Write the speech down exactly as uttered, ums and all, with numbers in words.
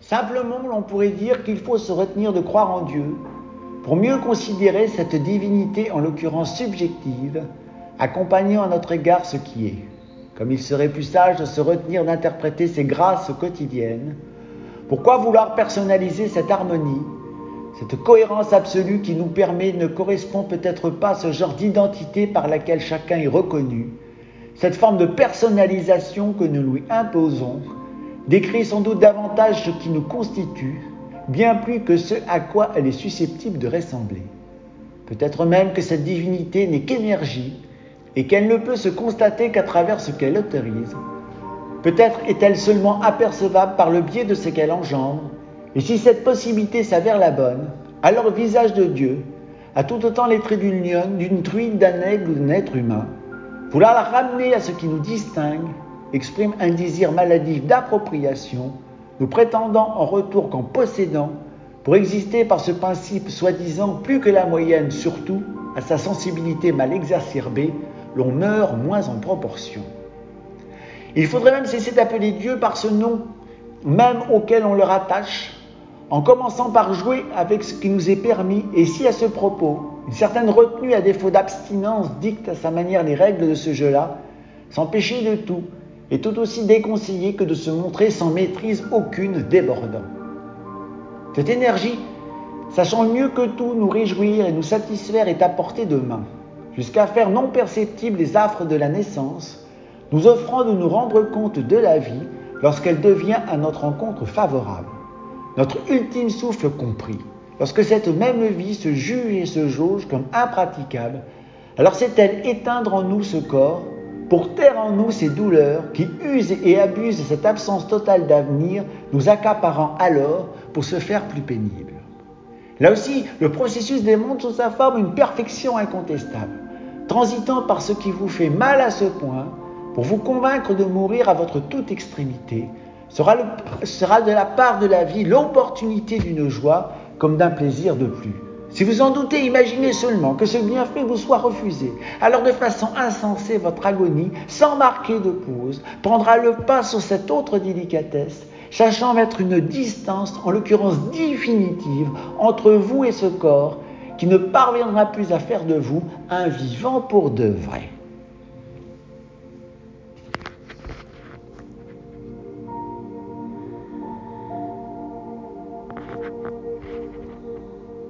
Simplement, l'on pourrait dire qu'il faut se retenir de croire en Dieu pour mieux considérer cette divinité, en l'occurrence subjective, accompagnant à notre égard ce qui est. Comme il serait plus sage de se retenir d'interpréter ces grâces quotidiennes, pourquoi vouloir personnaliser cette harmonie, cette cohérence absolue qui nous permet ne correspond peut-être pas à ce genre d'identité par laquelle chacun est reconnu. Cette forme de personnalisation que nous lui imposons décrit sans doute davantage ce qui nous constitue, bien plus que ce à quoi elle est susceptible de ressembler. Peut-être même que cette divinité n'est qu'énergie et qu'elle ne peut se constater qu'à travers ce qu'elle autorise. Peut-être est-elle seulement apercevable par le biais de ce qu'elle engendre, et si cette possibilité s'avère la bonne, alors le visage de Dieu a tout autant les traits d'une lionne, d'une truie, d'un aigle ou d'un être humain. Vouloir la ramener à ce qui nous distingue exprime un désir maladif d'appropriation, nous prétendant en retour qu'en possédant, pour exister par ce principe soi-disant plus que la moyenne, surtout à sa sensibilité mal exacerbée, l'on meurt moins en proportion. Il faudrait même cesser d'appeler Dieu par ce nom, même auquel on le rattache, en commençant par jouer avec ce qui nous est permis, et si à ce propos, une certaine retenue à défaut d'abstinence dicte à sa manière les règles de ce jeu-là, s'empêcher de tout est tout aussi déconseillé que de se montrer sans maîtrise aucune débordant. Cette énergie, sachant mieux que tout nous réjouir et nous satisfaire, est à portée de main, jusqu'à faire non perceptibles les affres de la naissance, nous offrant de nous rendre compte de la vie lorsqu'elle devient à notre rencontre favorable. Notre ultime souffle compris, lorsque cette même vie se juge et se jauge comme impraticable, alors c'est-elle éteindre en nous ce corps, pour taire en nous ces douleurs qui usent et abusent de cette absence totale d'avenir, nous accaparant alors pour se faire plus pénibles. Là aussi, le processus démontre sous sa forme une perfection incontestable, transitant par ce qui vous fait mal à ce point, pour vous convaincre de mourir à votre toute extrémité, sera, le, sera de la part de la vie l'opportunité d'une joie comme d'un plaisir de plus. Si vous en doutez, imaginez seulement que ce bienfait vous soit refusé. Alors de façon insensée, votre agonie, sans marquer de pause, prendra le pas sur cette autre délicatesse, cherchant à mettre une distance, en l'occurrence définitive, entre vous et ce corps, qui ne parviendra plus à faire de vous un vivant pour de vrai.